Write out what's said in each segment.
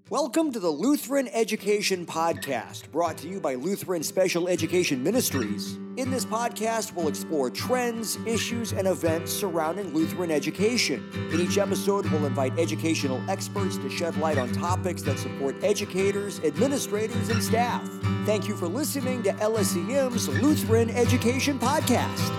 Welcome to the Lutheran Education Podcast, brought to you by Lutheran Special Education Ministries. In this podcast, we'll explore trends, issues, and events surrounding Lutheran education. In each episode, we'll invite educational experts to shed light on topics that support educators, administrators, and staff. Thank you for listening to LSEM's Lutheran Education Podcast.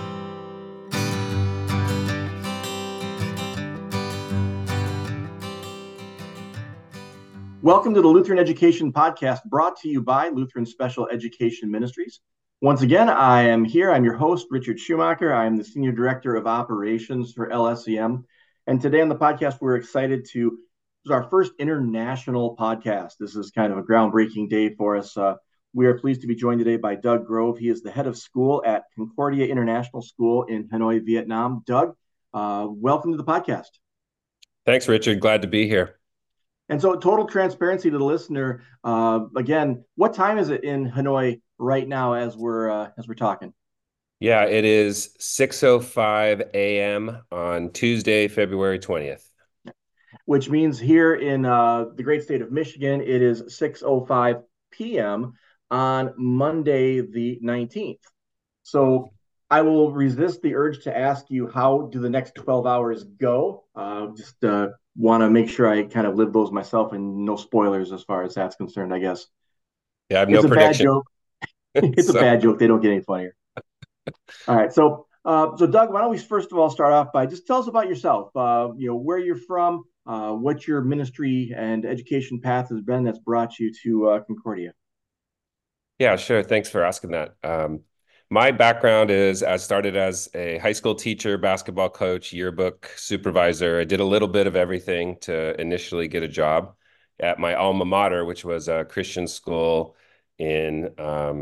Welcome to the Lutheran Education Podcast, brought to you by Lutheran Special Education Ministries. Once again, I am here. I'm your host, Richard Schumacher. I am the Senior Director of Operations for LSEM. And today on the podcast, we're excited this is our first international podcast. This is kind of a groundbreaking day for us. We are pleased to be joined today by Doug Grove. He is the head of school at Concordia International School in Hanoi, Vietnam. Doug, welcome to the podcast. Thanks, Richard. Glad to be here. And so, total transparency to the listener. Again, what time is it in Hanoi right now as we're talking? Yeah, it is 6:05 a.m. on Tuesday, February 20th. Which means here in the great state of Michigan, it is 6:05 p.m. on Monday the 19th. So I will resist the urge to ask you, how do the next 12 hours go? Want to make sure I kind of live those myself, and no spoilers as far as that's concerned, I guess. Yeah, I have no prediction. Bad joke. It's a bad joke. They don't get any funnier. All right. So Doug, why don't we first of all start off by just tell us about yourself, where you're from, what your ministry and education path has been that's brought you to Concordia. Yeah, sure. Thanks for asking that. My background is I started as a high school teacher, basketball coach, yearbook supervisor. I did a little bit of everything to initially get a job at my alma mater, which was a Christian school in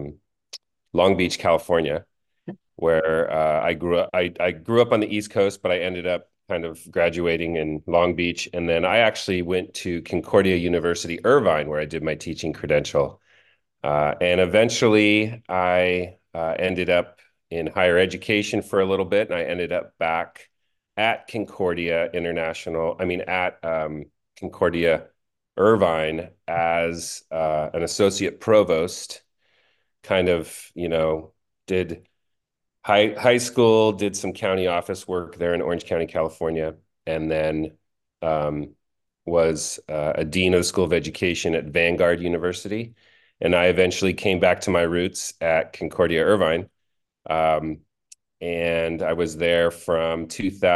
Long Beach, California, where I grew up. I grew up on the East Coast, but I ended up kind of graduating in Long Beach. And then I actually went to Concordia University, Irvine, where I did my teaching credential. And eventually I ended up in higher education for a little bit, and I ended up back at Concordia Concordia Irvine as an associate provost. Kind of, did high school, did some county office work there in Orange County, California, and then was a dean of the School of Education at Vanguard University. And I eventually came back to my roots at Concordia Irvine. And I was there from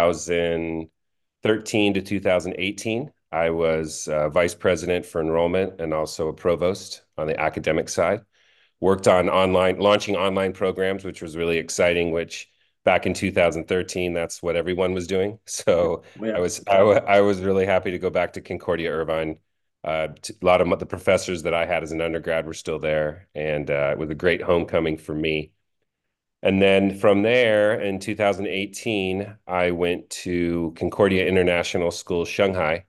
2013 to 2018. I was vice president for enrollment and also a provost on the academic side. Worked on launching online programs, which was really exciting, which back in 2013, that's what everyone was doing. So yeah. I was really happy to go back to Concordia Irvine. A lot of the professors that I had as an undergrad were still there, and it was a great homecoming for me. And then from there, in 2018, I went to Concordia International School, Shanghai,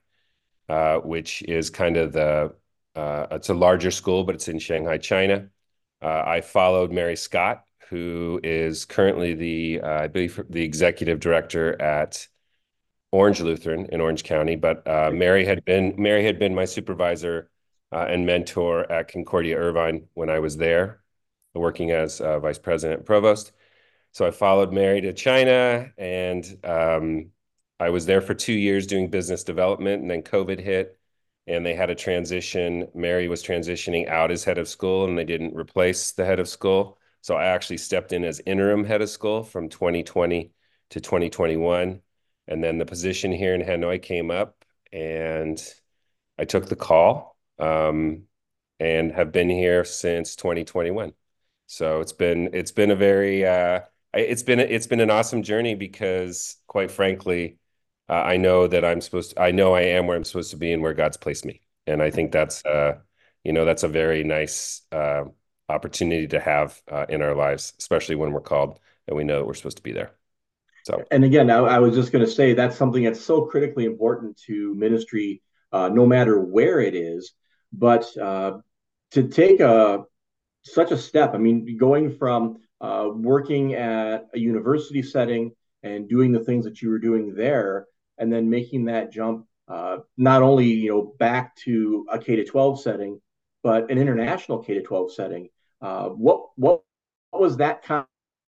which is kind of it's a larger school, but it's in Shanghai, China. I followed Mary Scott, who is currently I believe the executive director at Orange Lutheran in Orange County, but Mary had been my supervisor and mentor at Concordia Irvine when I was there, working as vice president and provost. So I followed Mary to China, and I was there for 2 years doing business development, and then COVID hit, and they had a transition. Mary was transitioning out as head of school, and they didn't replace the head of school. So I actually stepped in as interim head of school from 2020 to 2021. And then the position here in Hanoi came up, and I took the call and have been here since 2021. So it's been a very it's been an awesome journey, because quite frankly, I know that I know I am where I'm supposed to be and where God's placed me. And I think that's that's a very nice opportunity to have in our lives, especially when we're called and we know that we're supposed to be there. So, and again, I was just going to say that's something that's so critically important to ministry, no matter where it is. But to take such a step, I mean, going from working at a university setting and doing the things that you were doing there, and then making that jump not only back to a K to 12 setting, but an international K to 12 setting. What was that kind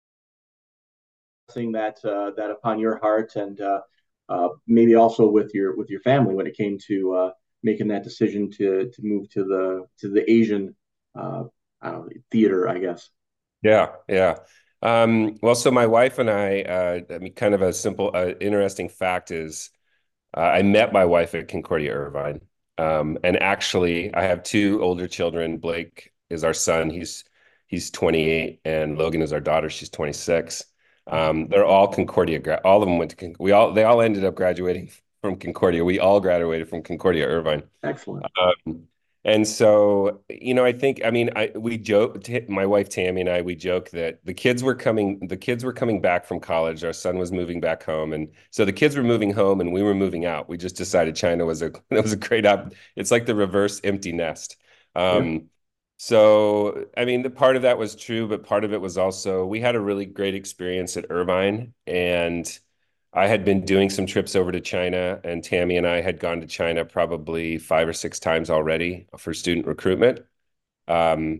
of thing that upon your heart, and maybe also with your family when it came to making that decision to move to the Asian I don't know, theater, I guess. Yeah, yeah. Well, so my wife and I mean, kind of a simple, interesting fact is I met my wife at Concordia Irvine. And actually, I have two older children. Blake is our son. He's 28, and Logan is our daughter. She's 26. They're all Concordia all of them went to they all ended up graduating from Concordia. We all graduated from Concordia Irvine. Excellent. And so, I think, I mean, we joke, my wife Tammy and I, we joke that the kids were coming back from college. Our son was moving back home. And so the kids were moving home and we were moving out. We just decided China was it was a great it's like the reverse empty nest. Yeah. So, I mean, the part of that was true, but part of it was also, we had a really great experience at Irvine, and I had been doing some trips over to China, and Tammy and I had gone to China probably 5 or 6 times already for student recruitment. Um,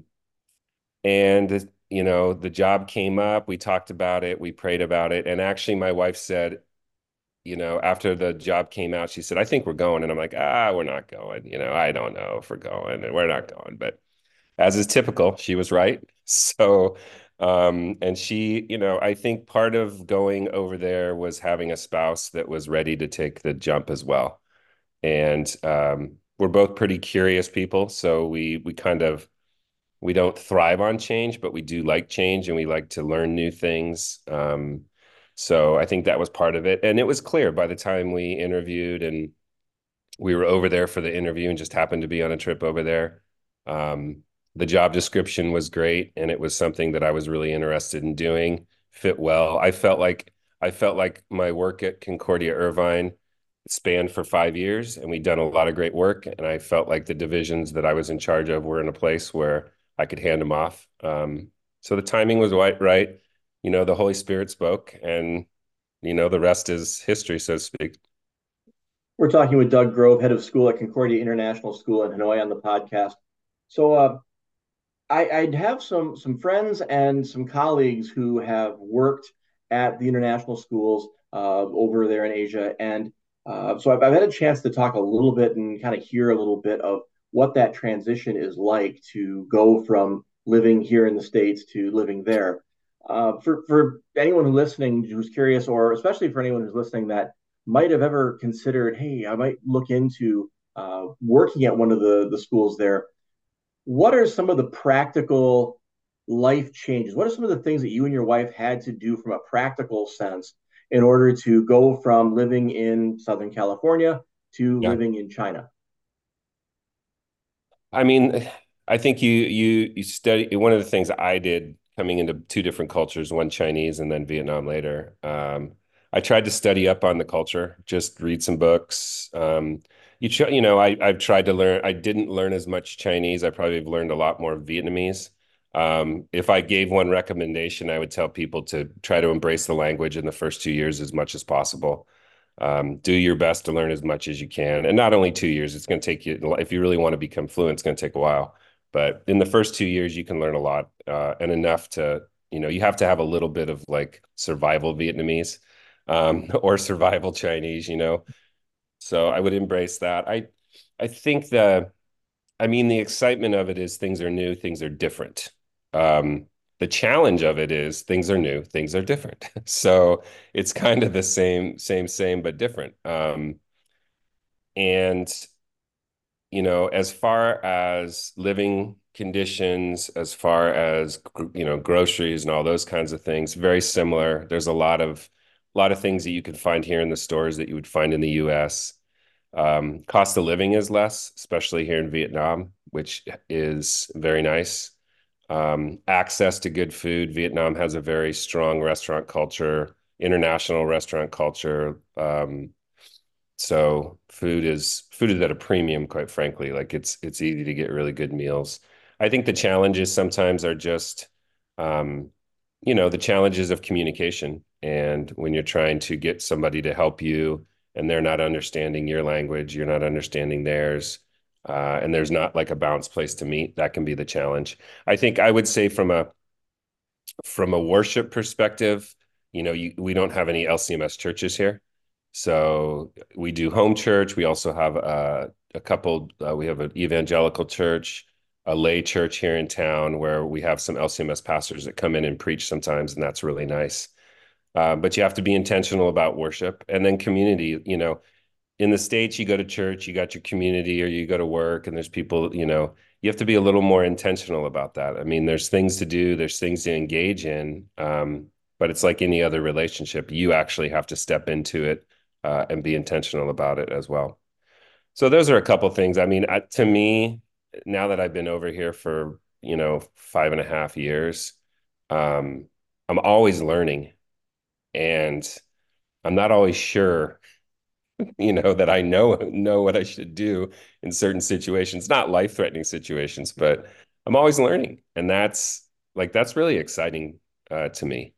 and the job came up, we talked about it, we prayed about it, and actually my wife said, after the job came out, she said, "I think we're going." And I'm like, we're not going. I don't know if we're going, and we're not going. But as is typical, she was right. So, and she, I think part of going over there was having a spouse that was ready to take the jump as well. And we're both pretty curious people, so we don't thrive on change, but we do like change and we like to learn new things. So I think that was part of it. And it was clear by the time we interviewed and we were over there for the interview and just happened to be on a trip over there. The job description was great, and it was something that I was really interested in doing, fit well. I felt like my work at Concordia Irvine spanned for 5 years, and we'd done a lot of great work. And I felt like the divisions that I was in charge of were in a place where I could hand them off. So the timing was right. The Holy Spirit spoke, and the rest is history, so to speak. We're talking with Doug Grove, head of school at Concordia International School in Hanoi, on the podcast. So I'd have some friends and some colleagues who have worked at the international schools over there in Asia, and so I've had a chance to talk a little bit and kind of hear a little bit of what that transition is like to go from living here in the States to living there. For anyone who's listening who's curious, or especially for anyone who's listening that might have ever considered, hey, I might look into working at one of the schools there. What are some of the practical life changes? What are some of the things that you and your wife had to do from a practical sense in order to go from living in Southern California to Yeah. living in China? I mean, I think you study one of the things I did coming into two different cultures, one Chinese and then Vietnam later. I tried to study up on the culture, just read some books. I've tried to learn. I didn't learn as much Chinese. I probably have learned a lot more Vietnamese. If I gave one recommendation, I would tell people to try to embrace the language in the first 2 years as much as possible. Do your best to learn as much as you can. And not only 2 years, it's going to take you, if you really want to become fluent, it's going to take a while. But in the first 2 years, you can learn a lot and enough to, you have to have a little bit of like survival Vietnamese or survival Chinese. So I would embrace that. I think the excitement of it is things are new, things are different. The challenge of it is things are new, things are different. So it's kind of the same, but different. And as far as living conditions, as far as groceries and all those kinds of things, very similar. There's a lot of things that you could find here in the stores that you would find in the US. Cost of living is less, especially here in Vietnam, which is very nice. Access to good food. Vietnam has a very strong restaurant culture, international restaurant culture. So food is at a premium, quite frankly. Like it's easy to get really good meals. I think the challenges sometimes are just, the challenges of communication. And when you're trying to get somebody to help you and they're not understanding your language, you're not understanding theirs, and there's not like a balanced place to meet. That can be the challenge. I think I would say from a worship perspective, we don't have any LCMS churches here. So we do home church. We also have a couple, we have an evangelical church, a lay church here in town where we have some LCMS pastors that come in and preach sometimes, and that's really nice. But you have to be intentional about worship and then community. In the States, you go to church, you got your community, or you go to work, and there's people, you have to be a little more intentional about that. I mean, there's things to do, there's things to engage in, but it's like any other relationship. You actually have to step into it and be intentional about it as well. So those are a couple things. I mean, to me, now that I've been over here for, 5.5 years, I'm always learning, and I'm not always sure that I know what I should do in certain situations, not life-threatening situations, but I'm always learning. And that's really exciting to me.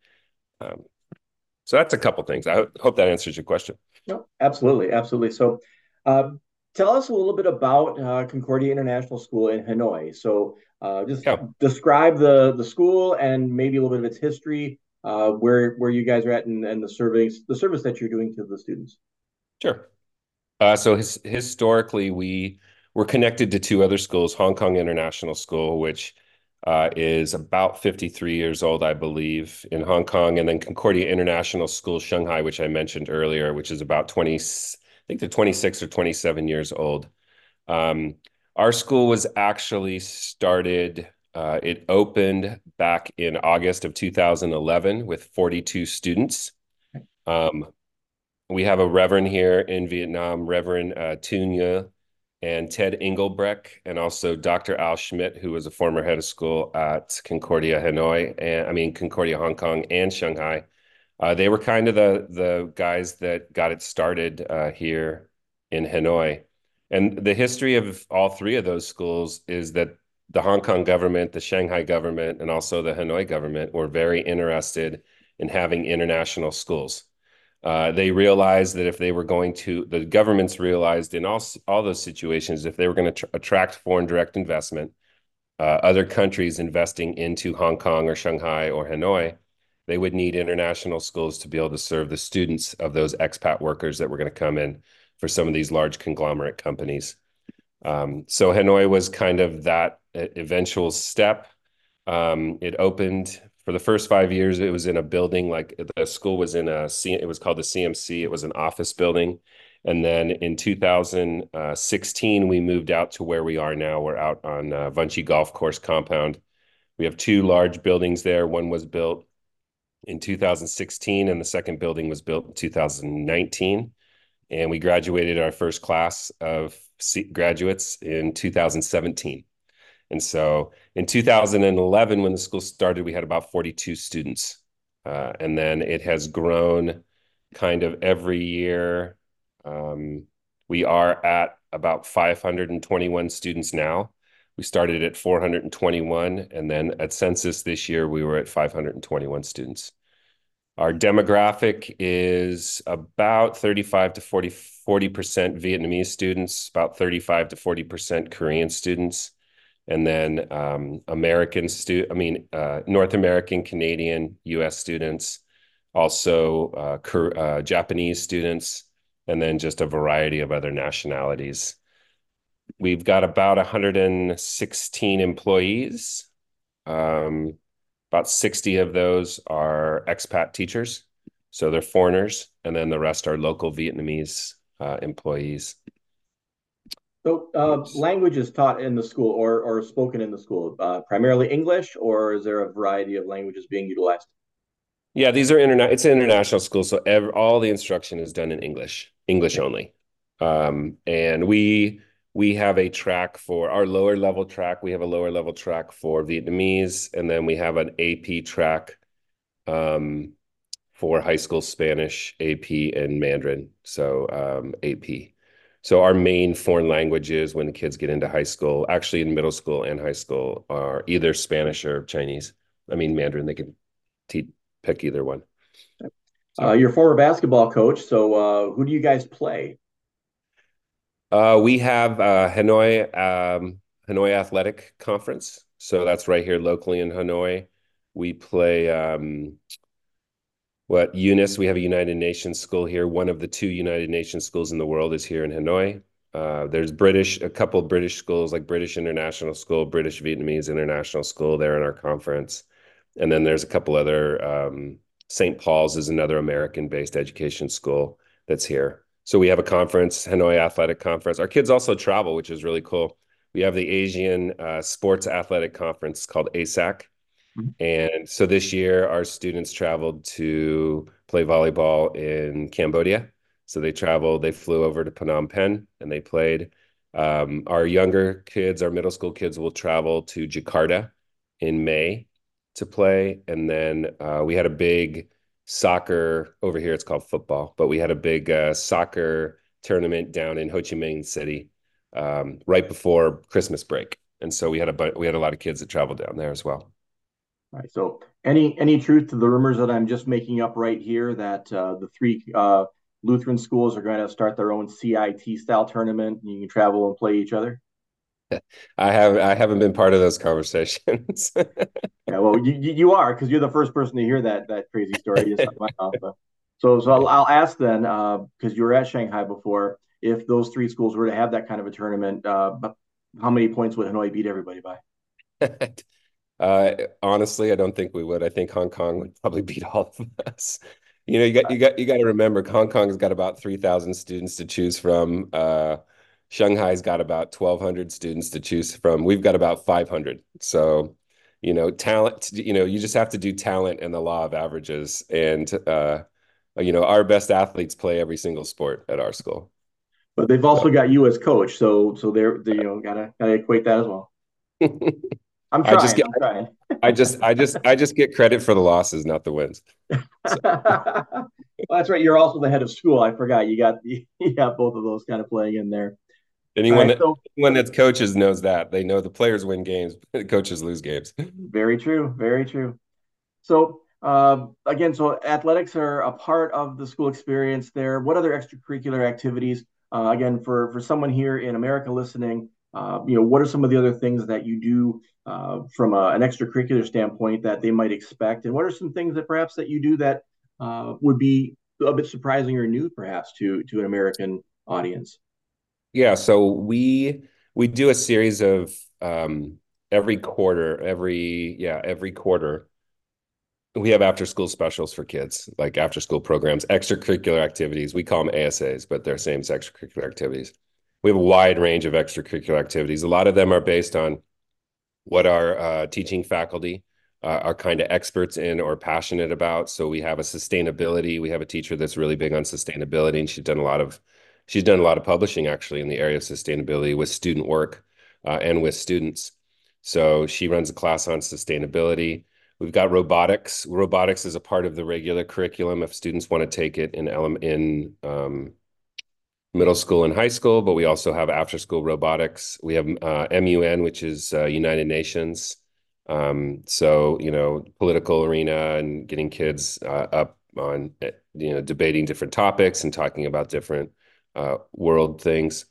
So that's a couple things. I hope that answers your question. No, absolutely, absolutely. So, tell us a little bit about Concordia International School in Hanoi. So, just Yeah, describe the school and maybe a little bit of its history, where you guys are at, and the service that you're doing to the students. sure. So historically, we were connected to two other schools, Hong Kong International School, which is about 53 years old, I believe, in Hong Kong, and then Concordia International School, Shanghai, which I mentioned earlier, which is about 20, I think they're 26 or 27 years old. Um, our school was actually started, it opened back in August of 2011 with 42 students. Um, we have a reverend here in Vietnam, Reverend Thun Nhe, and Ted Engelbrecht, and also Dr. Al Schmidt, who was a former head of school at Concordia Hanoi, and I mean Concordia Hong Kong and Shanghai. They were kind of the guys that got it started here in Hanoi. And the history of all three of those schools is that the Hong Kong government, the Shanghai government, and also the Hanoi government were very interested in having international schools. They realized that if they were going to, the governments realized in all those situations, if they were going to attract foreign direct investment, other countries investing into Hong Kong or Shanghai or Hanoi, they would need international schools to be able to serve the students of those expat workers that were going to come in for some of these large conglomerate companies. So Hanoi was kind of that eventual step. It opened for the first 5 years. It was in a building, like the school was it was called the CMC. It was an office building. And then in 2016, we moved out to where we are now. We're out on Vung Chau Golf Course compound. We have two large buildings there. One was built in 2016, and the second building was built in 2019. And we graduated our first class of graduates in 2017. And so in 2011, when the school started, we had about 42 students. And then it has grown kind of every year. We are at about 521 students now. We started at 421, and then at census this year, we were at 521 students. Our demographic is about 35 to 40% Vietnamese students, about 35 to 40% Korean students, and then North American, Canadian, US students, also Japanese students, and then just a variety of other nationalities. We've got about 116 employees. About 60 of those are expat teachers, so they're foreigners, and then the rest are local Vietnamese employees. So, language is taught in the school or spoken in the school, primarily English, or is there a variety of languages being utilized? Yeah, it's an international school, so all the instruction is done in English only. And we have a track for our lower level track. We have a lower level track for Vietnamese, and then we have an AP track for high school Spanish, AP, and Mandarin. So AP. So our main foreign languages when the kids get into high school, actually in middle school and high school, are either Spanish or Chinese. I mean, Mandarin, they can pick either one. You're a former basketball coach, so who do you guys play? We have Hanoi Athletic Conference. So that's right here locally in Hanoi. We play UNIS. We have a United Nations school here. One of the two United Nations schools in the world is here in Hanoi. There's a couple of British schools like British International School, British Vietnamese International School. They're in our conference. And then there's a couple other, St. Paul's is another American-based education school that's here. So we have a conference, Hanoi Athletic Conference. Our kids also travel, which is really cool. We have the Asian Sports Athletic Conference called ASAC. Mhm. And so this year, our students traveled to play volleyball in Cambodia. So they flew over to Phnom Penh and they played. Our younger kids, our middle school kids will travel to Jakarta in May to play. And then we had a big soccer over here. It's called football, but we had a big soccer tournament down in Ho Chi Minh City right before Christmas break. And so we had a lot of kids that traveled down there as well. All right. So, any truth to the rumors that I'm just making up right here that the three Lutheran schools are going to start their own CIT style tournament and you can travel and play each other? I haven't been part of those conversations. Yeah, well, you are because you're the first person to hear that crazy story just out of my mouth. So I'll ask then because you were at Shanghai before. If those three schools were to have that kind of a tournament, how many points would Hanoi beat everybody by? Honestly, I don't think we would. I think Hong Kong would probably beat all of us. You got to remember Hong Kong's got about 3,000 students to choose from. Shanghai's got about 1,200 students to choose from. We've got about 500. So, talent, you just have to do talent and the law of averages. And our best athletes play every single sport at our school. But they've also So got you as coach, so they gotta equate that as well. I'm I just trying. get I'm trying. I just get credit for the losses, not the wins. So Well, that's right. You're also the head of school. I forgot you got both of those kind of playing in there. All anyone right. that So anyone that's coaches knows that. They know the players win games, the coaches lose games. very true. Very true. So again, so athletics are a part of the school experience there. What other extracurricular activities? Again, for someone here in America listening, what are some of the other things that you do from an extracurricular standpoint that they might expect, and what are some things that perhaps that you do that would be a bit surprising or new, perhaps to an American audience? Yeah, so we do a series of every quarter we have after school specials for kids, like after school programs, extracurricular activities. We call them ASAs, but they're same as extracurricular activities. We have a wide range of extracurricular activities. A lot of them are based on what our teaching faculty are kind of experts in or passionate about. So we have we have a teacher that's really big on sustainability, and she's done a lot of publishing actually in the area of sustainability with student work and with students. So she runs a class on sustainability. We've got robotics. Robotics is a part of the regular curriculum if students want to take it in middle school and high school, but we also have after school robotics. We have MUN, which is United Nations. So, political arena and getting kids up on, debating different topics and talking about different world things.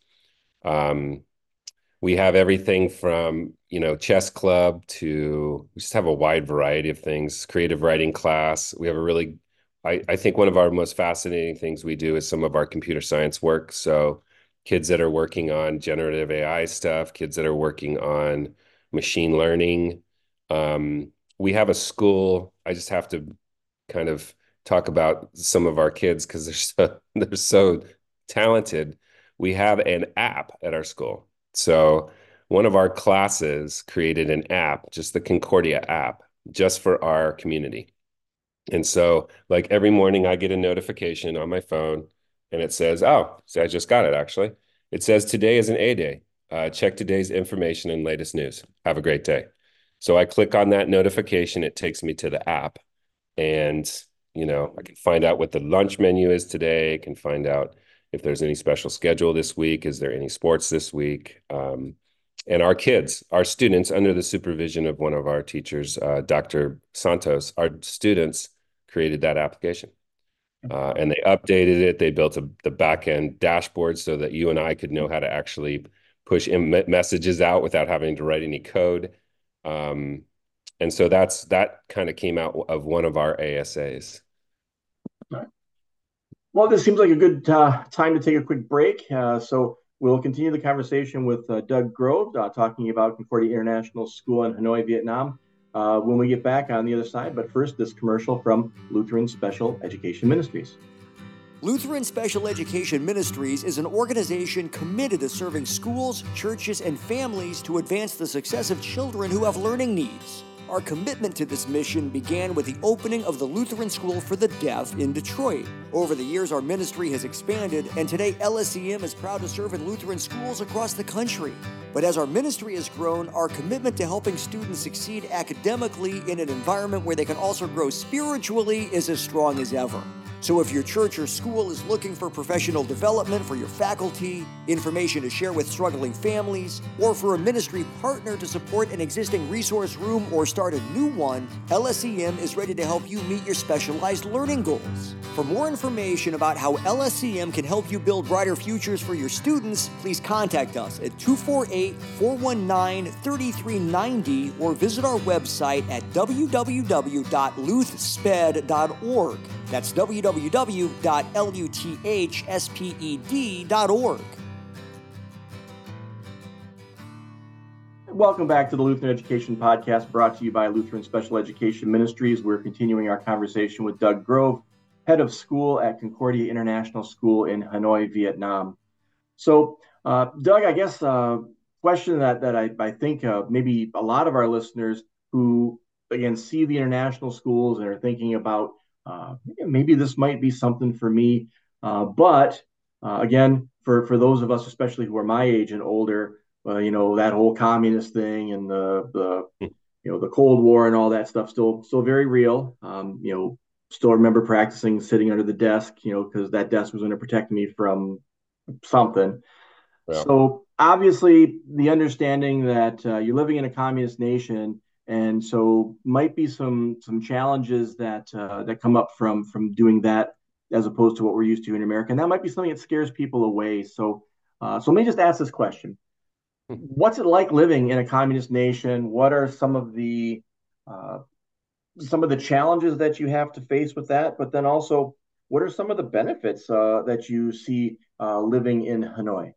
We have everything from, chess club to we just have a wide variety of things, creative writing class. We have I think one of our most fascinating things we do is some of our computer science work. So kids that are working on generative AI stuff, kids that are working on machine learning. We have a school. I just have to kind of talk about some of our kids because they're so talented. We have an app at our school. So one of our classes created an app, just the Concordia app, just for our community. And so, like every morning, I get a notification on my phone and it says, oh, so I just got it actually. It says, today is an A day. Check today's information and latest news. Have a great day. So I click on that notification. It takes me to the app. And, I can find out what the lunch menu is today. I can find out if there's any special schedule this week. Is there any sports this week? And our students, under the supervision of one of our teachers, Dr. Santos, our students created that application. And they updated it. They built the back end dashboard so that you and I could know how to actually push messages out without having to write any code. And so that kind of came out of one of our ASAs. All right. Well, this seems like a good time to take a quick break. So we'll continue the conversation with Doug Grove talking about Concordia International School in Hanoi, Vietnam, when we get back on the other side. But first, this commercial from Lutheran Special Education Ministries. Lutheran Special Education Ministries is an organization committed to serving schools, churches, and families to advance the success of children who have learning needs. Our commitment to this mission began with the opening of the Lutheran School for the Deaf in Detroit. Over the years, our ministry has expanded, and today LSCM is proud to serve in Lutheran schools across the country. But as our ministry has grown, our commitment to helping students succeed academically in an environment where they can also grow spiritually is as strong as ever. So if your church or school is looking for professional development for your faculty, information to share with struggling families, or for a ministry partner to support an existing resource room or start a new one, LSCM is ready to help you meet your specialized learning goals. For more information about how LSCM can help you build brighter futures for your students, please contact us at 248-419-3390 or visit our website at www.luthsped.org. That's www.luthsped.org. Welcome back to the Lutheran Education Podcast, brought to you by Lutheran Special Education Ministries. We're continuing our conversation with Doug Grove, head of school at Concordia International School in Hanoi, Vietnam. So, Doug, I guess a question that I think maybe a lot of our listeners who, again, see the international schools and are thinking about maybe this might be something for me. But again, for those of us, especially who are my age and older, that whole communist thing and the Cold War and all that stuff still very real. Still remember practicing sitting under the desk, because that desk was going to protect me from something. Yeah. So obviously, the understanding that you're living in a communist nation. And so might be some challenges that come up from doing that as opposed to what we're used to in America. And that might be something that scares people away. So let me just ask this question. What's it like living in a communist nation? What are some of the challenges that you have to face with that? But then also, what are some of the benefits that you see living in Hanoi?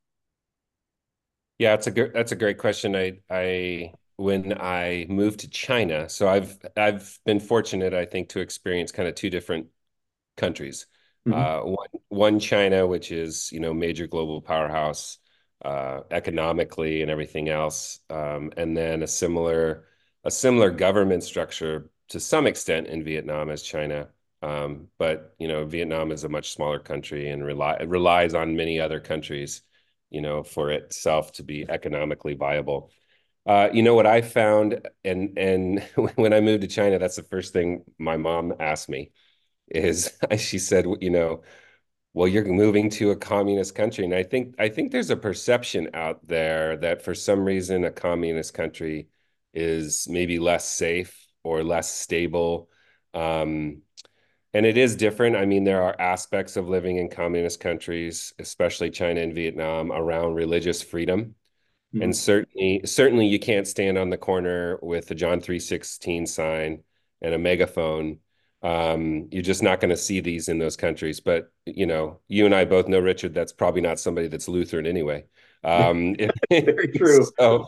Yeah, that's a great question. When I moved to China, so I've been fortunate, I think, to experience kind of two different countries. Mm-hmm. One China, which is major global powerhouse economically and everything else, and then a similar government structure to some extent in Vietnam as China. But Vietnam is a much smaller country and relies on many other countries, for itself to be economically viable. What I found, and when I moved to China, that's the first thing my mom asked me is, she said, well, you're moving to a communist country. And I think there's a perception out there that for some reason a communist country is maybe less safe or less stable. And it is different. I mean, there are aspects of living in communist countries, especially China and Vietnam, around religious freedom. Mm-hmm. And certainly you can't stand on the corner with a John 3:16 sign and a megaphone. You're just not going to see these in those countries. But, you and I both know, Richard, that's probably not somebody that's Lutheran anyway. Very true.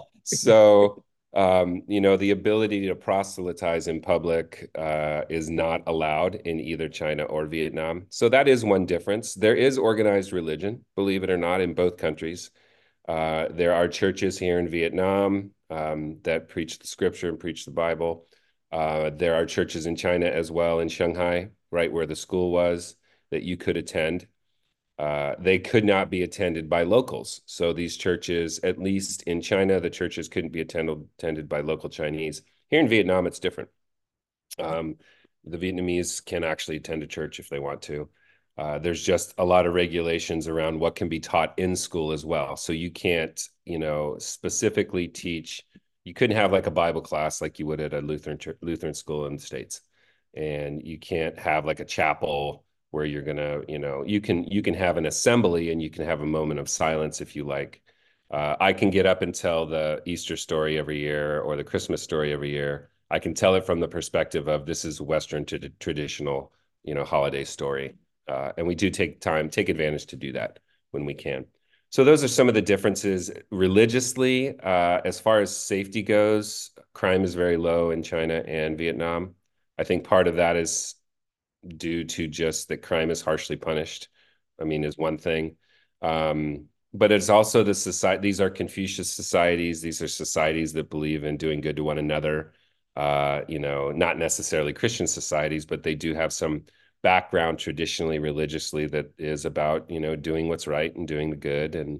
So the ability to proselytize in public is not allowed in either China or Vietnam. So that is one difference. There is organized religion, believe it or not, in both countries. There are churches here in Vietnam that preach the scripture and preach the Bible. There are churches in China as well, in Shanghai, right where the school was, that you could attend. They could not be attended by locals. So these churches, at least in China, the churches couldn't be attended by local Chinese. Here in Vietnam, it's different. The Vietnamese can actually attend a church if they want to. There's just a lot of regulations around what can be taught in school as well. So you can't, specifically teach. You couldn't have like a Bible class like you would at a Lutheran school in the States. And you can't have like a chapel where you're gonna, you can have an assembly and you can have a moment of silence if you like. I can get up and tell the Easter story every year or the Christmas story every year. I can tell it from the perspective of this is Western traditional, holiday story. And we do take advantage to do that when we can. So those are some of the differences religiously. As far as safety goes, crime is very low in China and Vietnam. I think part of that is due to just that crime is harshly punished. I mean, is one thing. But it's also the society. These are Confucius societies. These are societies that believe in doing good to one another. Not necessarily Christian societies, but they do have some background traditionally, religiously, that is about, doing what's right and doing the good. And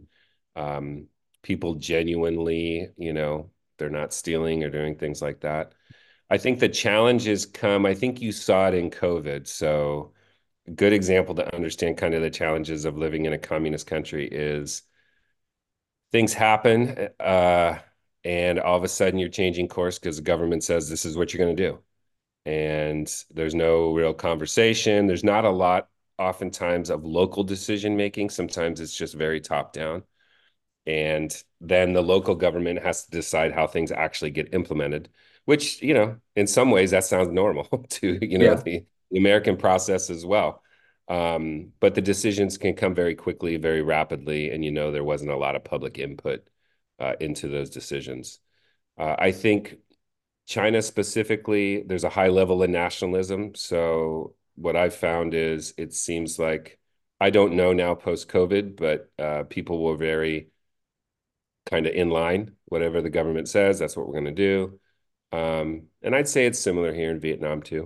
people genuinely, they're not stealing or doing things like that. I think the challenges come, I think you saw it in COVID. So a good example to understand kind of the challenges of living in a communist country is things happen, and all of a sudden you're changing course because the government says this is what you're going to do. And there's no real conversation. There's not a lot, oftentimes, of local decision making. Sometimes it's just very top down. And then the local government has to decide how things actually get implemented, which, in some ways that sounds normal to, Yeah. the American process as well. But the decisions can come very quickly, very rapidly, and there wasn't a lot of public input into those decisions. I think China specifically, there's a high level of nationalism. So what I've found is it seems like, I don't know now post-COVID, but people were very kind of in line. Whatever the government says, that's what we're going to do. And I'd say it's similar here in Vietnam too.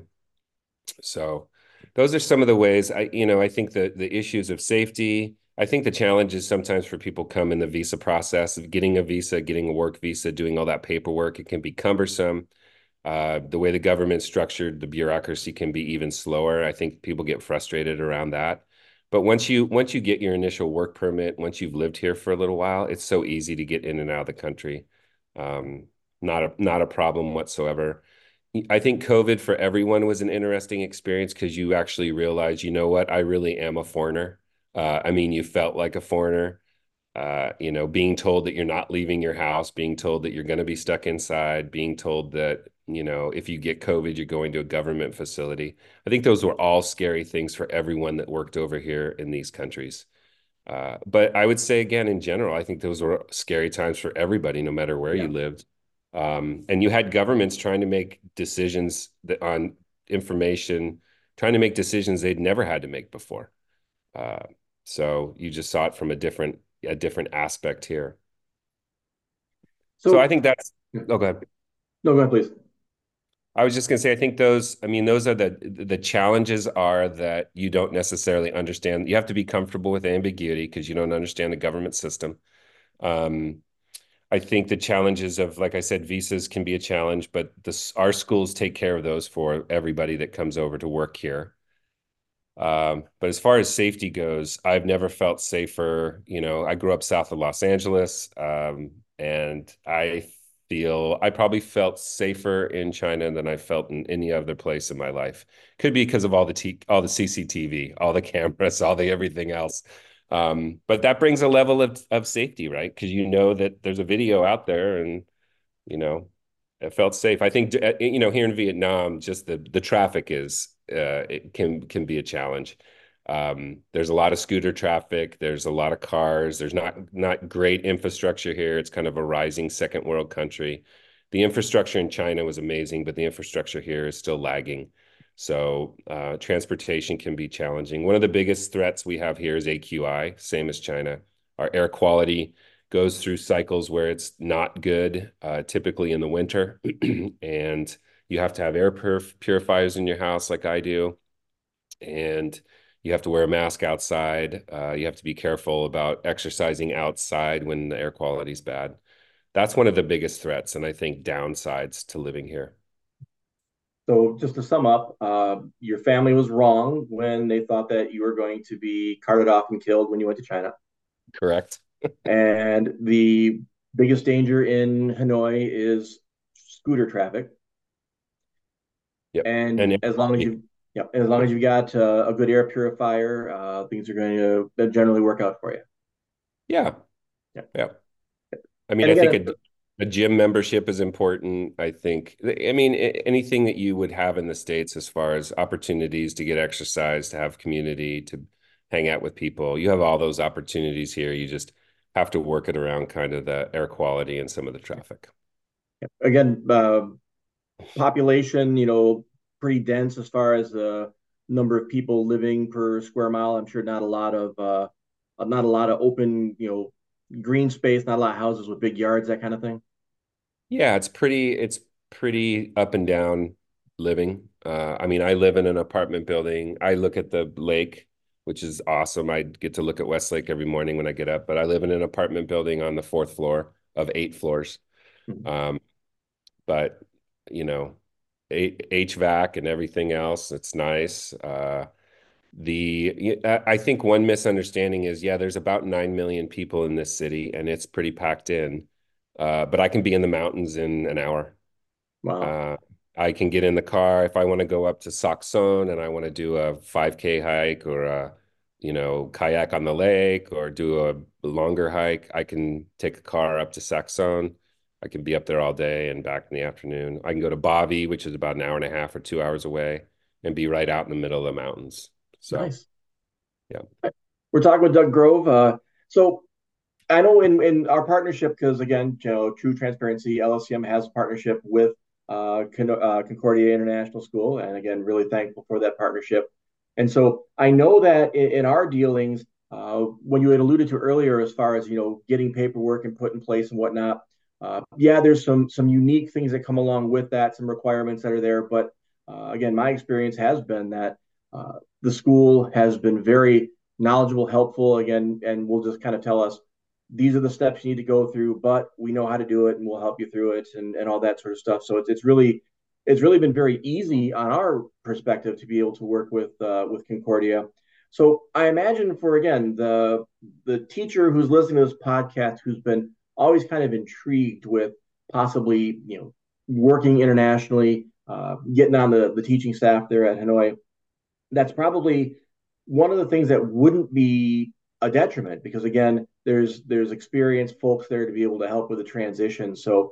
So those are some of the ways I think the issues of safety. I think the challenges sometimes for people come in the visa process of getting a visa, getting a work visa, doing all that paperwork. It can be cumbersome. The way the government's structured, the bureaucracy can be even slower. I think people get frustrated around that. But once you get your initial work permit, once you've lived here for a little while, it's so easy to get in and out of the country. Um, not a problem whatsoever. I think COVID for everyone was an interesting experience because you actually realize, you know what, I really am a foreigner. I mean, you felt like a foreigner. Being told that you're not leaving your house, being told that you're going to be stuck inside, being told that, if you get COVID, you're going to a government facility. I think those were all scary things for everyone that worked over here in these countries. But I would say, again, in general, I think those were scary times for everybody, no matter where Yeah. you lived. And you had governments trying to make decisions on information, trying to make decisions they'd never had to make before. Uh, so you just saw it from a different aspect here. So I So, think that's, yeah. oh, go ahead. No, go ahead, please. I was just going to say, I think those are the challenges are that you don't necessarily understand. You have to be comfortable with ambiguity because you don't understand the government system. Um, I think the challenges of, like I said, visas can be a challenge, but our schools take care of those for everybody that comes over to work here. But as far as safety goes, I've never felt safer. I grew up south of Los Angeles, and I feel I probably felt safer in China than I felt in any other place in my life. Could be because of all the CCTV, all the cameras, all the everything else. But that brings a level of safety, right? Because you know that there's a video out there, and you know, it felt safe. I think here in Vietnam, just the traffic it can be a challenge. There's a lot of scooter traffic. There's a lot of cars. There's not great infrastructure here. It's kind of a rising second world country. The infrastructure in China was amazing, but the infrastructure here is still lagging. So transportation can be challenging. One of the biggest threats we have here is AQI, same as China. Our air quality goes through cycles where it's not good, typically in the winter, and you have to have air purifiers in your house like I do, and you have to wear a mask outside. You have to be careful about exercising outside when the air quality is bad. That's one of the biggest threats, and I think downsides to living here. So, just to sum up, your family was wrong when they thought that you were going to be carted off and killed when you went to China. Correct. And the biggest danger in Hanoi is scooter traffic. Yep. And And as long as you, Yeah, and as long as you've got a good air purifier, things are going to generally work out for you. Yeah. Yeah. Yeah. I mean, And I think again, a gym membership is important. I mean, anything that you would have in the States as far as opportunities to get exercise, to have community, to hang out with people, you have all those opportunities here. You just have to work it around kind of the air quality and some of the traffic. again, population, pretty dense as far as the number of people living per square mile. I'm sure not a lot of open, green space, not a lot of houses with big yards, that kind of thing. Yeah, it's pretty up and down living. I mean, I live in an apartment building. I look at the lake, which is awesome. I get to look at Westlake every morning when I get up, but I live in an apartment building on the fourth floor of 8 floors. Mhm. Um, but you know, HVAC and everything else, it's nice. I think one misunderstanding is, yeah, there's about 9 million people in this city and it's pretty packed in. But I can be in the mountains in an hour. Wow. Uh, I can get in the car if I want to go up to Saxon and I want to do a 5K hike or kayak on the lake or do a longer hike. I can take a car up to Saxon. I can be up there all day and back in the afternoon. I can go to Bavi, which is about an hour and a half or 2 hours away, and be right out in the middle of the mountains. So, Nice. yeah. We're talking with Doug Grove. So I know in our partnership, because again, true transparency, LSCM has a partnership with Concordia International School, and again, really thankful for that partnership. And so I know that in our dealings, when you had alluded to earlier, as far as getting paperwork and put in place and whatnot, yeah, there's some unique things that come along with that, some requirements that are there. But again, my experience has been that the school has been very knowledgeable, helpful, again, and will just kind of tell us these are the steps you need to go through, but we know how to do it and we'll help you through it and all that sort of stuff. So it's really been very easy on our perspective to be able to work with Concordia. So I imagine for again the teacher who's listening to this podcast who's been always kind of intrigued with possibly working internationally, getting on the teaching staff there at Hanoi, that's probably one of the things that wouldn't be a detriment because again there's experienced folks there to be able to help with the transition.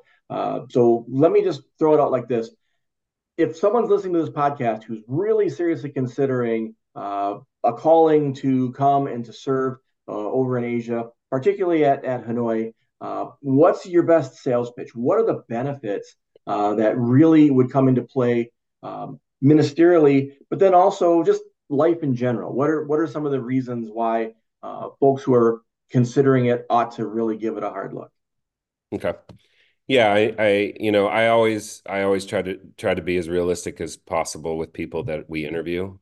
So let me just throw it out like this: if someone's listening to this podcast who's really seriously considering a calling to come and to serve over in Asia, particularly at Hanoi, what's your best sales pitch? What are the benefits that really would come into play ministerially, but then also just life in general? What are some of the reasons why folks who are considering it ought to really give it a hard look? Okay. Yeah, I always try to be as realistic as possible with people that we interview.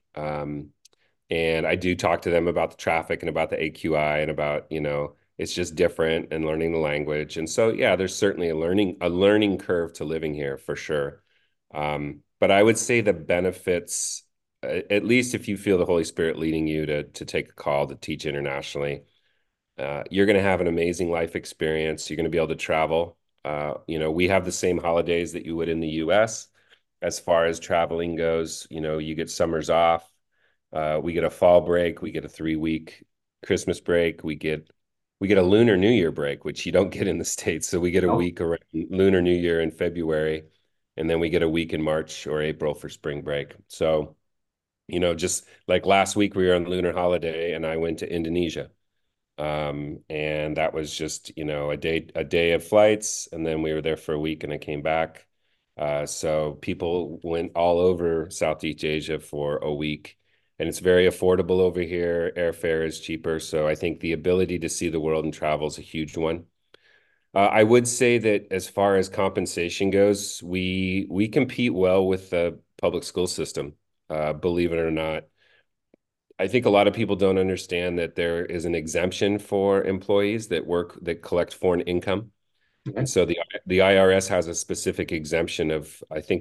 And I do talk to them about the traffic and about the AQI and about, it's just different and learning the language. And so, yeah, there's certainly a learning curve to living here for sure. But I would say the benefits, at least if you feel the Holy Spirit leading you to take a call to teach internationally, you're going to have an amazing life experience. You're going to be able to travel. We have the same holidays that you would in the US as far as traveling goes. You get summers off. We get a fall break. We get a 3-week Christmas break. We get a Lunar New Year break, which you don't get in the States. So we get a Oh, week around Lunar New Year in February, and then we get a week in March or April for spring break. So, just like last week we were on lunar holiday and I went to Indonesia. And that was just, a day of flights, and then we were there for a week and I came back. So people went all over Southeast Asia for a week, and it's very affordable over here. Airfare is cheaper. So I think the ability to see the world and travel is a huge one. I would say that as far as compensation goes, we compete well with the public school system, believe it or not. I think a lot of people don't understand that there is an exemption for employees that collect foreign income. okay. And so the IRS has a specific exemption of,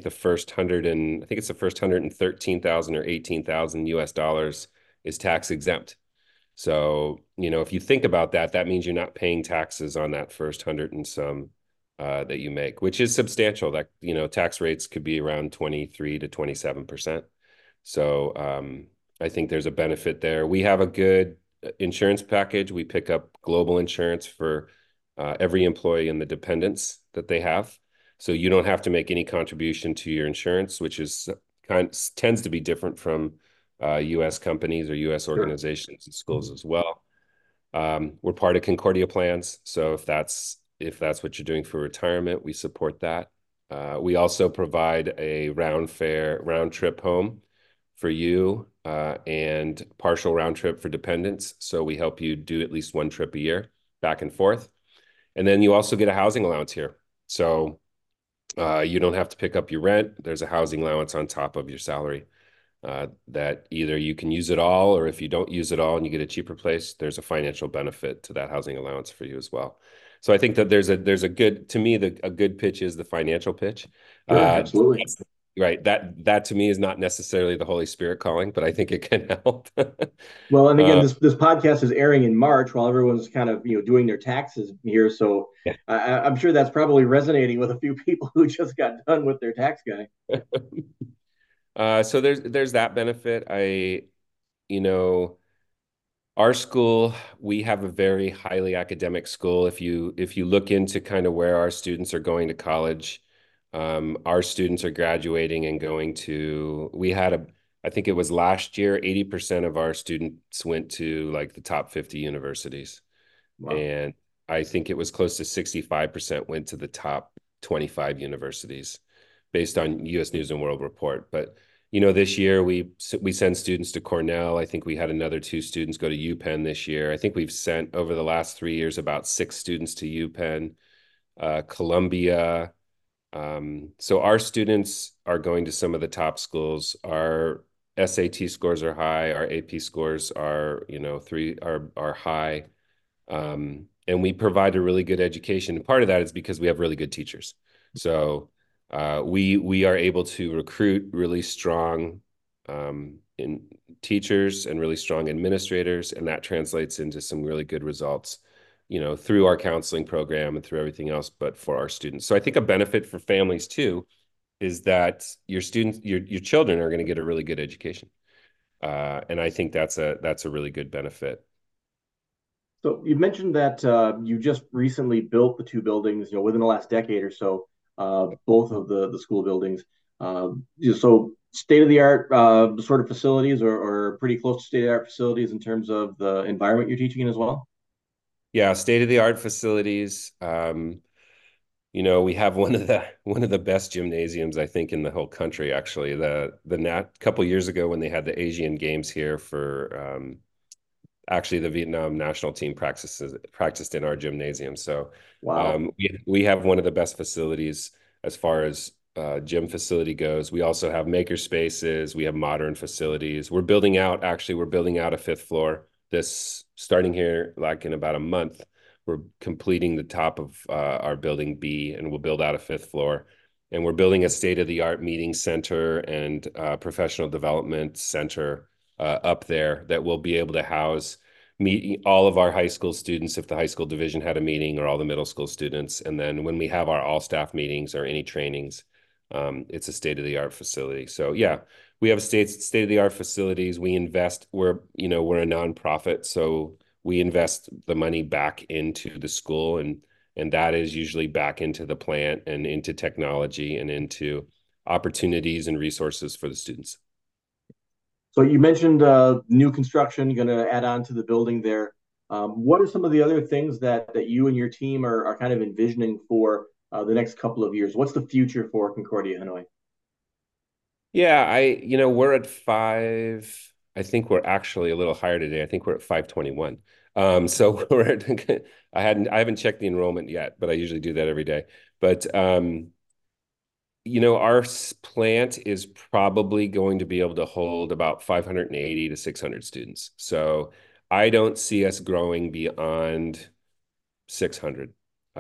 I think it's the first 113,000 or 18,000 US dollars is tax exempt. So, if you think about that, that means you're not paying taxes on that first hundred and some that you make, which is substantial. That, tax rates could be around 23 to 27%. So I think there's a benefit there. We have a good insurance package. We pick up global insurance for every employee and the dependents that they have. So you don't have to make any contribution to your insurance, which is tends to be different from U.S. companies or U.S. Sure. organizations and schools as well. We're part of Concordia plans, so if that's what you're doing for retirement, we support that. We also provide a round trip home for you and partial round trip for dependents. So we help you do at least one trip a year back and forth. And then you also get a housing allowance here. So you don't have to pick up your rent. There's a housing allowance on top of your salary that either you can use it all, or if you don't use it all and you get a cheaper place, there's a financial benefit to that housing allowance for you as well. So I think that there's a good, to me, a good pitch is the financial pitch. Sure, absolutely. Right. That to me is not necessarily the Holy Spirit calling, but I think it can help. Well, and again, Uh, this podcast is airing in March while everyone's kind of doing their taxes here, so yeah. I'm sure that's probably resonating with a few people who just got done with their tax guy. So there's that benefit. You know, our school, we have a very highly academic school. If you look into kind of where our students are going to college, our students are graduating and going to, I think it was last year, 80% of our students went to like the top 50 universities. Wow. And I think it was close to 65% went to the top 25 universities based on US News and World Report. But this year we send students to Cornell. I think we had another two students go to UPenn this year. I think we've sent over the last 3 years about six students to UPenn, Columbia. So our students are going to some of the top schools. Our SAT scores are high. Our AP scores are, are high. And we provide a really good education. And part of that is because we have really good teachers. So we are able to recruit really strong in teachers and really strong administrators, and that translates into some really good results, through our counseling program and through everything else, but for our students. So I think a benefit for families too is that your children are going to get a really good education. And I think that's a really good benefit. So you mentioned that you just recently built the two buildings, within the last decade or so, both of the school buildings. So state of the art sort of facilities, or pretty close to state of the art facilities in terms of the environment you're teaching in as well. Yeah, state of the art facilities. We have one of the best gymnasiums, I think, in the whole country, actually. The couple years ago when they had the Asian Games here for actually the Vietnam national team practiced in our gymnasium. So Wow. we have one of the best facilities as far as gym facility goes. We also have maker spaces. We have modern facilities. We're building out a fifth floor this starting here like in about a month. We're completing the top of our building B, and we'll build out a fifth floor. And we're building a state-of-the-art meeting center and professional development center up there that will be able to house meet all of our high school students if the high school division had a meeting, or all the middle school students. And then when we have our all staff meetings or any trainings, it's a state-of-the-art facility. So yeah, we have state-of-the-art facilities. We're a nonprofit, so we invest the money back into the school, and that is usually back into the plant and into technology and into opportunities and resources for the students. So you mentioned new construction, going to add on to the building there. What are some of the other things that you and your team are kind of envisioning for the next couple of years? What's the future for Concordia, Hanoi? Yeah, we're at five. I think we're actually a little higher today. I think we're at 521. So I haven't checked the enrollment yet, but I usually do that every day. But our plant is probably going to be able to hold about 580 to 600 students. So I don't see us growing beyond 600.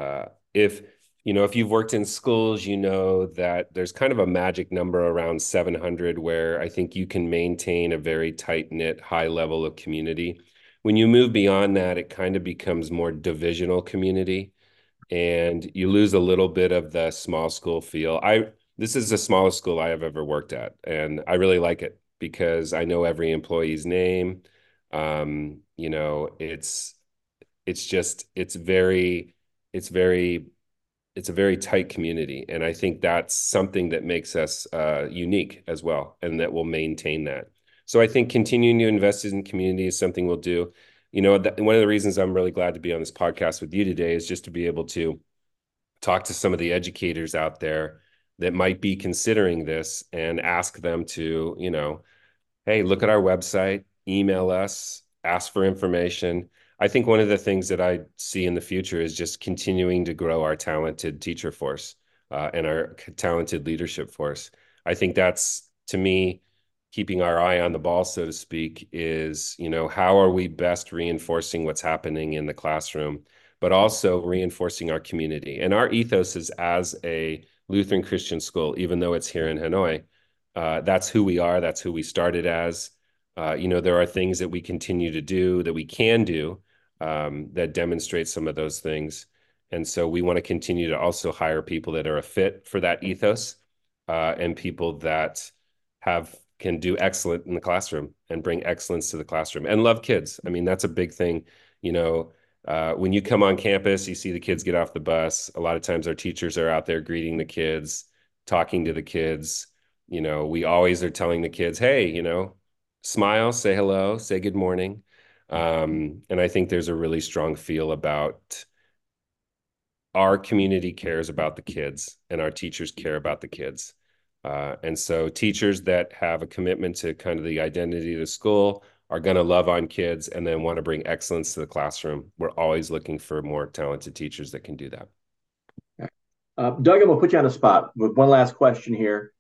If you've worked in schools, you know that there's kind of a magic number around 700 where I think you can maintain a very tight-knit, high level of community. When you move beyond that, it kind of becomes more divisional community, and you lose a little bit of the small school feel. This is the smallest school I have ever worked at, and I really like it because I know every employee's name. It's just it's very it's a very tight community, and I think that's something that makes us unique as well, and that will maintain that. So I think continuing to invest in community is something we'll do. One of the reasons I'm really glad to be on this podcast with you today is just to be able to talk to some of the educators out there that might be considering this and ask them to, hey, look at our website, email us, ask for information. I think one of the things that I see in the future is just continuing to grow our talented teacher force and our talented leadership force. I think that's, to me, keeping our eye on the ball, so to speak, is, how are we best reinforcing what's happening in the classroom, but also reinforcing our community. And our ethos is, as a Lutheran Christian school, even though it's here in Hanoi, that's who we are. That's who we started as. There are things that we continue to do, that we can do, that demonstrate some of those things. And so we want to continue to also hire people that are a fit for that ethos, and people that can do excellent in the classroom and bring excellence to the classroom and love kids. I mean, that's a big thing. When you come on campus, you see the kids get off the bus. A lot of times our teachers are out there greeting the kids, talking to the kids. We always are telling the kids, hey, smile, say hello, say good morning. And I think there's a really strong feel about our community cares about the kids and our teachers care about the kids. And so teachers that have a commitment to kind of the identity of the school are going to love on kids and then want to bring excellence to the classroom. We're always looking for more talented teachers that can do that. Doug, I'm going to put you on the spot with one last question here.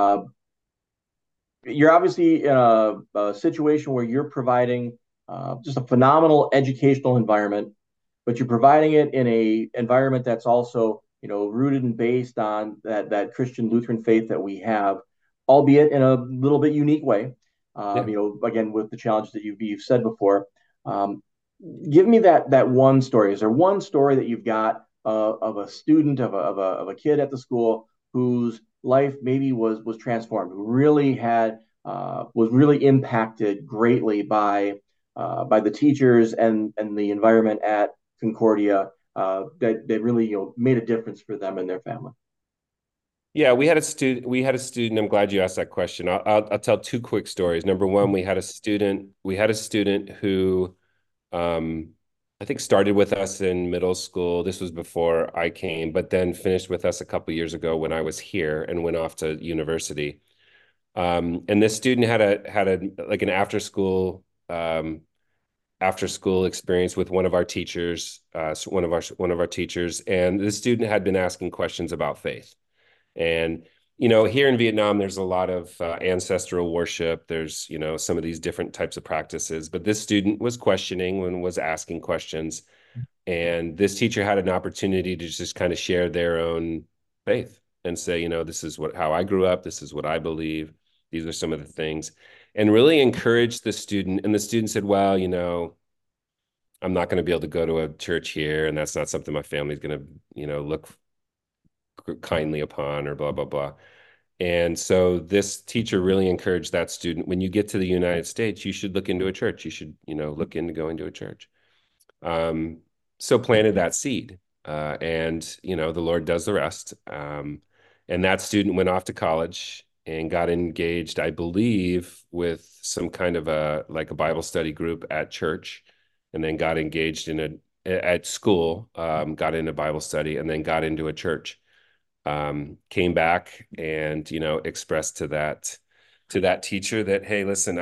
You're obviously in a situation where you're providing just a phenomenal educational environment, but you're providing it in a environment that's also, rooted and based on that Christian Lutheran faith that we have, albeit in a little bit unique way. Again, with the challenges that you've said before. Give me that one story. Is there one story that you've got of a student, of a kid at the school whose life maybe was transformed, who really was really impacted greatly by the teachers and the environment at Concordia, that really made a difference for them and their family? Yeah, we had a student. I'm glad you asked that question. I'll tell two quick stories. Number one, we had a student who I think started with us in middle school. This was before I came, but then finished with us a couple of years ago when I was here and went off to university. And this student had an after school experience with one of our teachers, one of our teachers, and the student had been asking questions about faith. And here in Vietnam, there's a lot of ancestral worship. There's some of these different types of practices, but this student was questioning and was asking questions, and this teacher had an opportunity to just kind of share their own faith and say, this is how I grew up. This is what I believe. These are some of the things, and really encourage the student. And the student said, well, I'm not going to be able to go to a church here, and that's not something my family's going to, look kindly upon, or blah, blah, blah. And so this teacher really encouraged that student, when you get to the United States, you should look into a church. You should, look into going to a church. So planted that seed, and, the Lord does the rest. And that student went off to college and got engaged, I believe, with some kind of a Bible study group at church, and then got engaged at school, got into Bible study, and then got into a church. Came back and, expressed to that teacher that, hey, listen,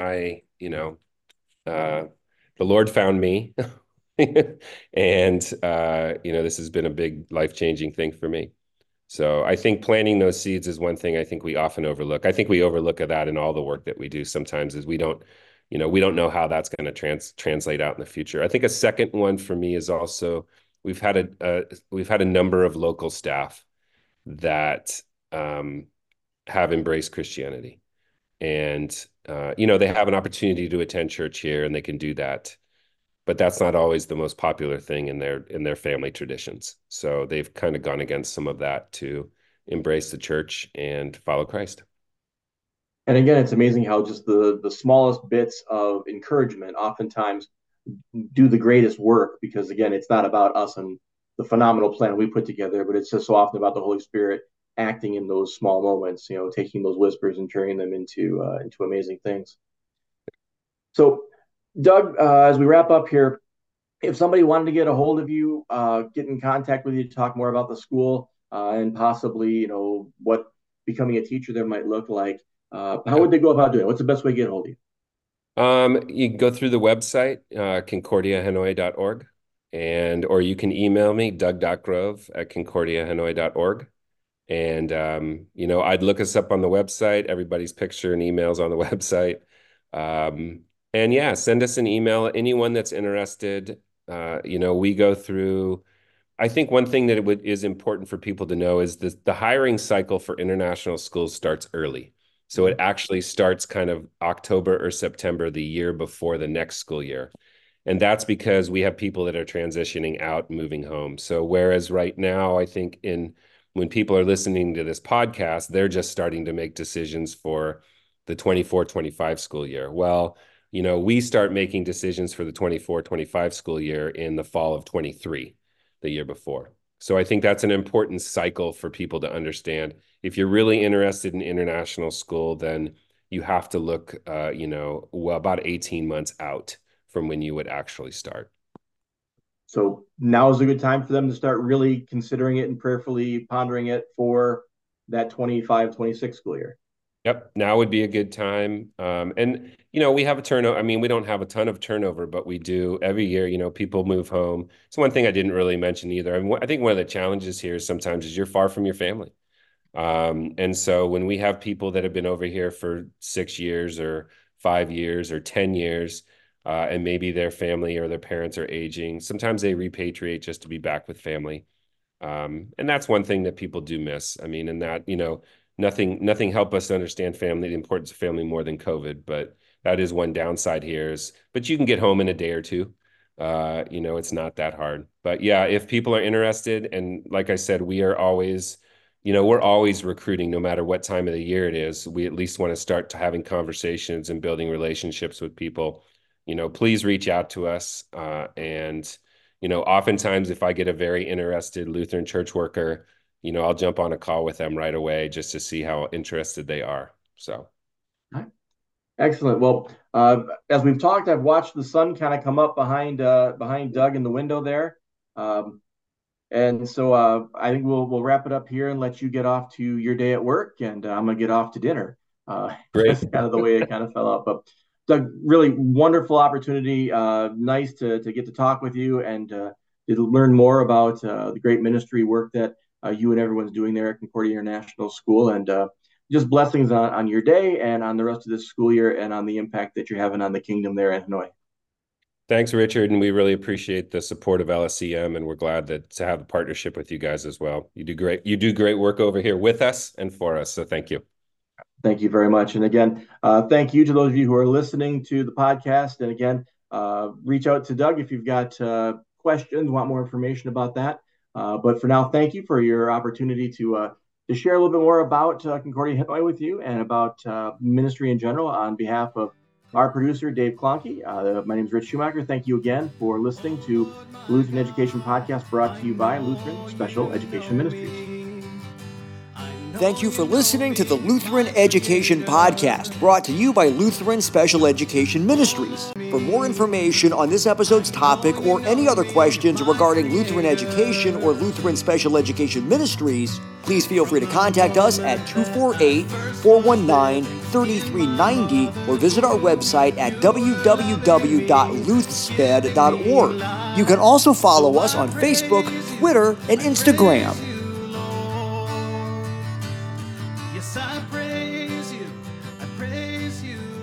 the Lord found me and, this has been a big life-changing thing for me. So I think planting those seeds is one thing I think we often overlook. I think we overlook that in all the work that we do sometimes, is we don't know how that's going to translate out in the future. I think a second one for me is also, we've had a number of local staff that have embraced Christianity, and they have an opportunity to attend church here, and they can do that, but that's not always the most popular thing in their family traditions. So they've kind of gone against some of that to embrace the church and follow Christ. And again, it's amazing how just the smallest bits of encouragement oftentimes do the greatest work, because again, it's not about us and the phenomenal plan we put together, but it's just so often about the Holy Spirit acting in those small moments, taking those whispers and turning them into amazing things. So, Doug, as we wrap up here, if somebody wanted to get a hold of you, get in contact with you to talk more about the school, and possibly, what becoming a teacher there might look like, how would they go about doing it? What's the best way to get a hold of you? You can go through the website, concordiahanoi.org, or you can email me, doug.grove@concordiahanoi.org. And, I'd look us up on the website. Everybody's picture and emails on the website. And yeah, send us an email. Anyone that's interested, we go through. I think one thing that is important for people to know is the hiring cycle for international schools starts early. So it actually starts kind of October or September, the year before the next school year. And that's because we have people that are transitioning out, moving home. So whereas right now, I think when people are listening to this podcast, they're just starting to make decisions for the 24-25 school year. Well, we start making decisions for the 24-25 school year in the fall of 23, the year before. So I think that's an important cycle for people to understand. If you're really interested in international school, then you have to look, about 18 months out from when you would actually start. So now is a good time for them to start really considering it and prayerfully pondering it for that 25-26 school year. Yep. Now would be a good time. And, we have a turnover. I mean, we don't have a ton of turnover, but we do every year, people move home. It's one thing I didn't really mention either. I think one of the challenges here sometimes is you're far from your family. And so when we have people that have been over here for 6 years or 5 years or 10 years, and maybe their family or their parents are aging, sometimes they repatriate just to be back with family. And that's one thing that people do miss. I mean, and that, nothing helped us to understand family, the importance of family more than COVID, but that is one downside here but you can get home in a day or two. It's not that hard. But yeah, if people are interested, and like I said, we're always recruiting no matter what time of the year it is. We at least want to start having conversations and building relationships with people. Please reach out to us. And oftentimes if I get a very interested Lutheran church worker, I'll jump on a call with them right away just to see how interested they are. So. Excellent. Well, as we've talked, I've watched the sun kind of come up behind Doug in the window there. And so I think we'll wrap it up here and let you get off to your day at work, and I'm going to get off to dinner. Great. That's kind of the way it kind of fell out. But Doug, really wonderful opportunity. Nice to get to talk with you and to learn more about the great ministry work that you and everyone's doing there at Concordia International School, and just blessings on your day and on the rest of this school year and on the impact that you're having on the kingdom there in Hanoi. Thanks, Richard, and we really appreciate the support of LSCM, and we're glad to have a partnership with you guys as well. You do great. You do great work over here with us and for us, so thank you. Thank you very much. And again, thank you to those of you who are listening to the podcast. And again, reach out to Doug if you've got questions, want more information about that. But for now, thank you for your opportunity to share a little bit more about Concordia Hanoi with you and about ministry in general on behalf of our producer, Dave Klonke. My name is Rich Schumacher. Thank you again for listening to Lutheran Education Podcast, brought to you by Lutheran Special Education Ministries. Thank you for listening to the Lutheran Education Podcast, brought to you by Lutheran Special Education Ministries. For more information on this episode's topic or any other questions regarding Lutheran education or Lutheran Special Education Ministries, please feel free to contact us at 248-419-3390 or visit our website at www.luthsped.org. You can also follow us on Facebook, Twitter, and Instagram. Yes, I praise you,